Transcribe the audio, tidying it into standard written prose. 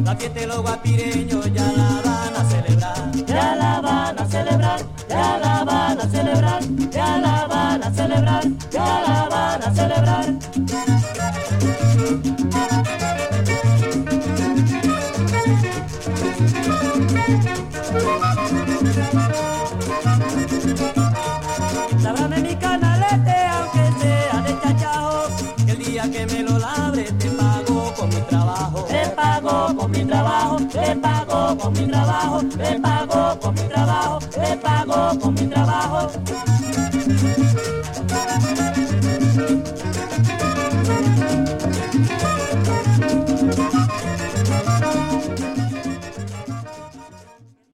La fiesta de los guapireños ya la van a celebrar. Ya la van a celebrar, ya la van a celebrar, ya la van a celebrar, ya la van a celebrar. Lábrame mi canalete aunque sea de chachao, que el día que me lo labre te pago con mi trabajo. Te pago con mi trabajo, te pago con mi trabajo, te pago con mi trabajo, te pago con mi trabajo.